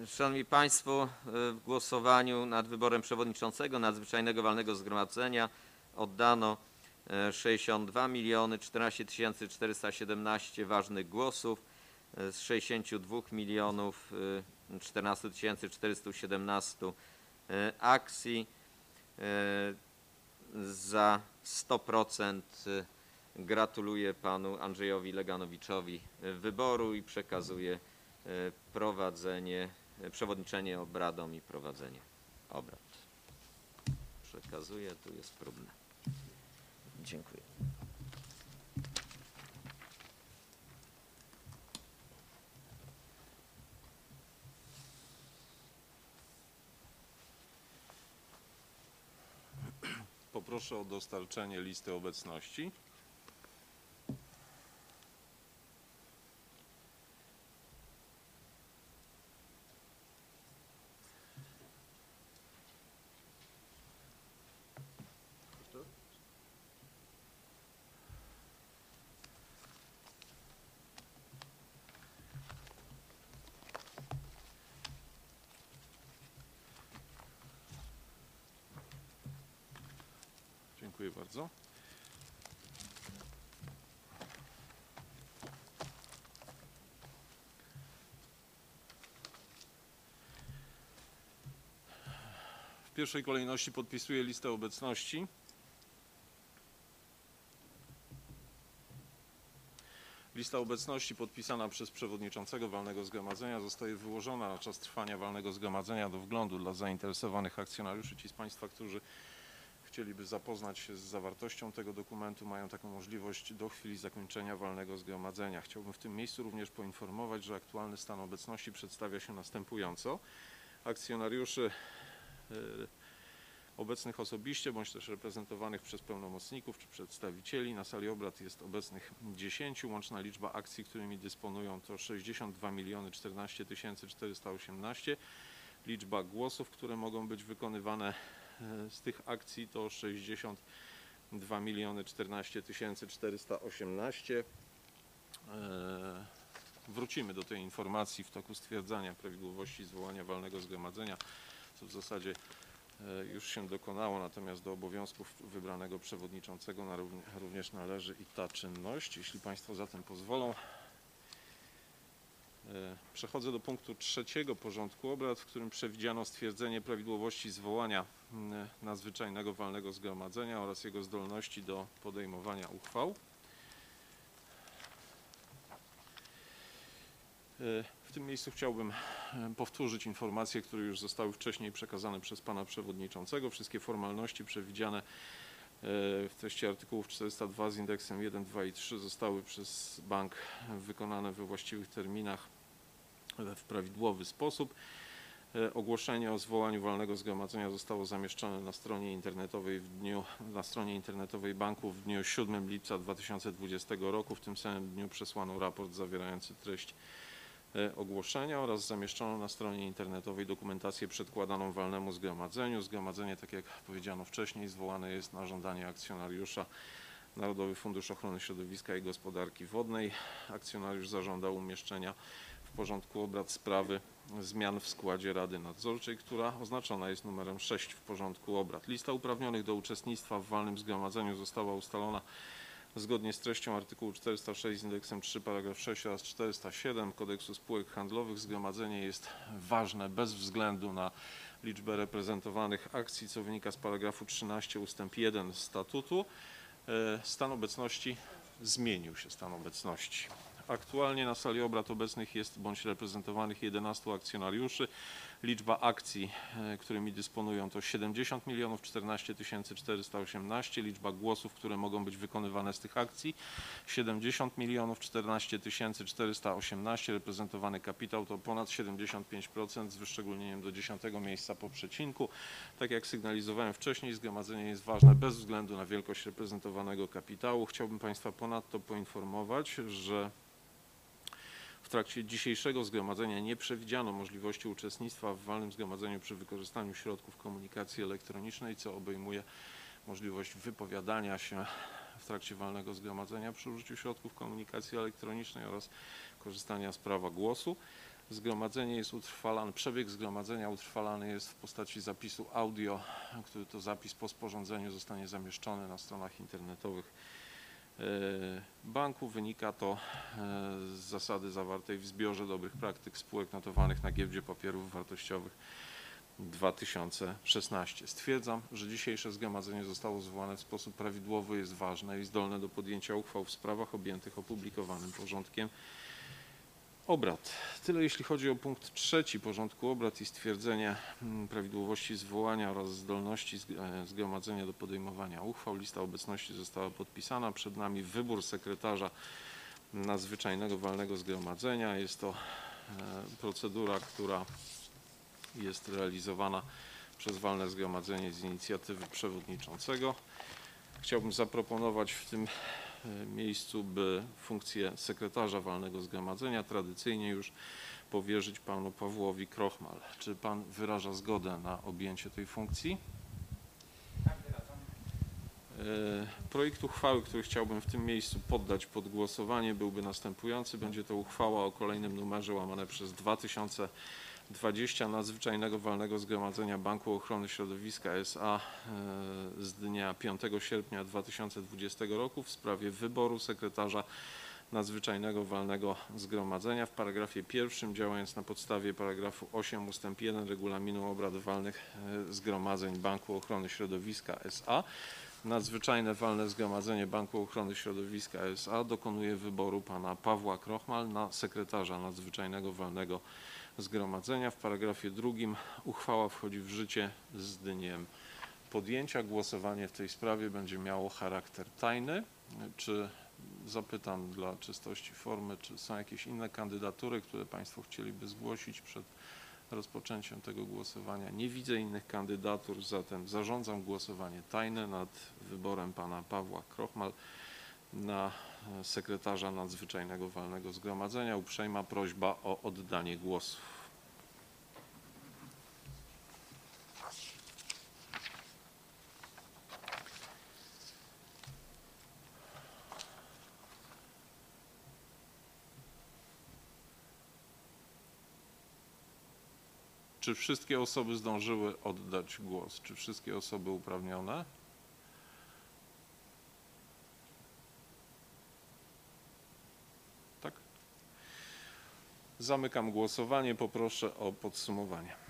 Szanowni Państwo, w głosowaniu nad wyborem przewodniczącego nadzwyczajnego walnego zgromadzenia oddano 62 14 417 ważnych głosów z 62 14 417 akcji. Za 100% gratuluję panu Andrzejowi Leganowiczowi wyboru i przekazuję przewodniczenie obradom i prowadzenie obrad. Przekazuję, tu jest próbne. Dziękuję. Poproszę o dostarczenie listy obecności. Dziękuję bardzo. W pierwszej kolejności podpisuję listę obecności. Lista obecności podpisana przez przewodniczącego walnego zgromadzenia zostaje wyłożona na czas trwania walnego zgromadzenia do wglądu dla zainteresowanych akcjonariuszy. Ci z Państwa, którzy chcieliby zapoznać się z zawartością tego dokumentu, mają taką możliwość do chwili zakończenia walnego zgromadzenia. Chciałbym w tym miejscu również poinformować, że aktualny stan obecności przedstawia się następująco. Akcjonariuszy obecnych osobiście, bądź też reprezentowanych przez pełnomocników czy przedstawicieli na sali obrad jest obecnych 10. Łączna liczba akcji, którymi dysponują, to 62 14 418. Liczba głosów, które mogą być wykonywane z tych akcji, to 62 14 418. Wrócimy do tej informacji w toku stwierdzania prawidłowości zwołania walnego zgromadzenia, co w zasadzie już się dokonało, natomiast do obowiązków wybranego przewodniczącego również należy i ta czynność. Jeśli Państwo zatem pozwolą, przechodzę do punktu 3. porządku obrad, w którym przewidziano stwierdzenie prawidłowości zwołania nadzwyczajnego walnego zgromadzenia oraz jego zdolności do podejmowania uchwał. W tym miejscu chciałbym powtórzyć informacje, które już zostały wcześniej przekazane przez pana przewodniczącego. Wszystkie formalności przewidziane w treści artykułów 402 z indeksem 1, 2 i 3 zostały przez bank wykonane we właściwych terminach w prawidłowy sposób. Ogłoszenie o zwołaniu walnego zgromadzenia zostało zamieszczone na stronie internetowej banku w dniu 7 lipca 2020 roku. W tym samym dniu przesłano raport zawierający treść ogłoszenia oraz zamieszczono na stronie internetowej dokumentację przedkładaną walnemu zgromadzeniu. Zgromadzenie, tak jak powiedziano wcześniej, zwołane jest na żądanie akcjonariusza Narodowy Fundusz Ochrony Środowiska i Gospodarki Wodnej. Akcjonariusz zażądał umieszczenia w porządku obrad sprawy zmian w składzie Rady Nadzorczej, która oznaczona jest numerem 6 w porządku obrad. Lista uprawnionych do uczestnictwa w walnym zgromadzeniu została ustalona zgodnie z treścią artykułu 406 z indeksem 3 paragraf 6 oraz 407 Kodeksu Spółek Handlowych. Zgromadzenie jest ważne bez względu na liczbę reprezentowanych akcji, co wynika z paragrafu 13 ustęp 1 statutu. Stan obecności zmienił się. Aktualnie na sali obrad obecnych jest bądź reprezentowanych 11 akcjonariuszy. Liczba akcji, którymi dysponują, to 70 14 418. Liczba głosów, które mogą być wykonywane z tych akcji, 70 14 418. Reprezentowany kapitał to ponad 75% z wyszczególnieniem do 10. miejsca po przecinku. Tak jak sygnalizowałem wcześniej, zgromadzenie jest ważne bez względu na wielkość reprezentowanego kapitału. Chciałbym Państwa ponadto poinformować, że w trakcie dzisiejszego zgromadzenia nie przewidziano możliwości uczestnictwa w walnym zgromadzeniu przy wykorzystaniu środków komunikacji elektronicznej, co obejmuje możliwość wypowiadania się w trakcie walnego zgromadzenia przy użyciu środków komunikacji elektronicznej oraz korzystania z prawa głosu. Zgromadzenie jest utrwalane, przebieg zgromadzenia utrwalany jest w postaci zapisu audio, który to zapis po sporządzeniu zostanie zamieszczony na stronach internetowych banku. Wynika to z zasady zawartej w zbiorze dobrych praktyk spółek notowanych na Giełdzie Papierów Wartościowych 2016. Stwierdzam, że dzisiejsze zgromadzenie zostało zwołane w sposób prawidłowy, jest ważne i zdolne do podjęcia uchwał w sprawach objętych opublikowanym porządkiem obrad. Tyle jeśli chodzi o punkt 3 porządku obrad i stwierdzenie prawidłowości zwołania oraz zdolności zgromadzenia do podejmowania uchwał. Lista obecności została podpisana. Przed nami wybór sekretarza nadzwyczajnego walnego zgromadzenia. Jest to procedura, która jest realizowana przez walne zgromadzenie z inicjatywy przewodniczącego. Chciałbym zaproponować w tym miejscu, by funkcję sekretarza walnego zgromadzenia tradycyjnie już powierzyć panu Pawłowi Krochmal. Czy pan wyraża zgodę na objęcie tej funkcji? Tak, wyrażam. Projekt uchwały, który chciałbym w tym miejscu poddać pod głosowanie, byłby następujący. Będzie to uchwała o kolejnym numerze łamane przez 2020 Nadzwyczajnego Walnego Zgromadzenia Banku Ochrony Środowiska S.A. z dnia 5 sierpnia 2020 roku w sprawie wyboru sekretarza Nadzwyczajnego Walnego Zgromadzenia. W paragrafie pierwszym, działając na podstawie paragrafu 8 ustęp 1 Regulaminu Obrad Walnych Zgromadzeń Banku Ochrony Środowiska S.A., Nadzwyczajne Walne Zgromadzenie Banku Ochrony Środowiska S.A. dokonuje wyboru pana Pawła Krochmal na sekretarza Nadzwyczajnego Walnego Zgromadzenia. W paragrafie drugim uchwała wchodzi w życie z dniem podjęcia. Głosowanie w tej sprawie będzie miało charakter tajny. Czy zapytam dla czystości formy, czy są jakieś inne kandydatury, które państwo chcieliby zgłosić przed rozpoczęciem tego głosowania? Nie widzę innych kandydatur, zatem zarządzam głosowanie tajne nad wyborem pana Pawła Krochmal na sekretarza Nadzwyczajnego Walnego Zgromadzenia. Uprzejma prośba o oddanie głosu. Czy wszystkie osoby zdążyły oddać głos? Czy wszystkie osoby uprawnione? Tak? Zamykam głosowanie. Poproszę o podsumowanie.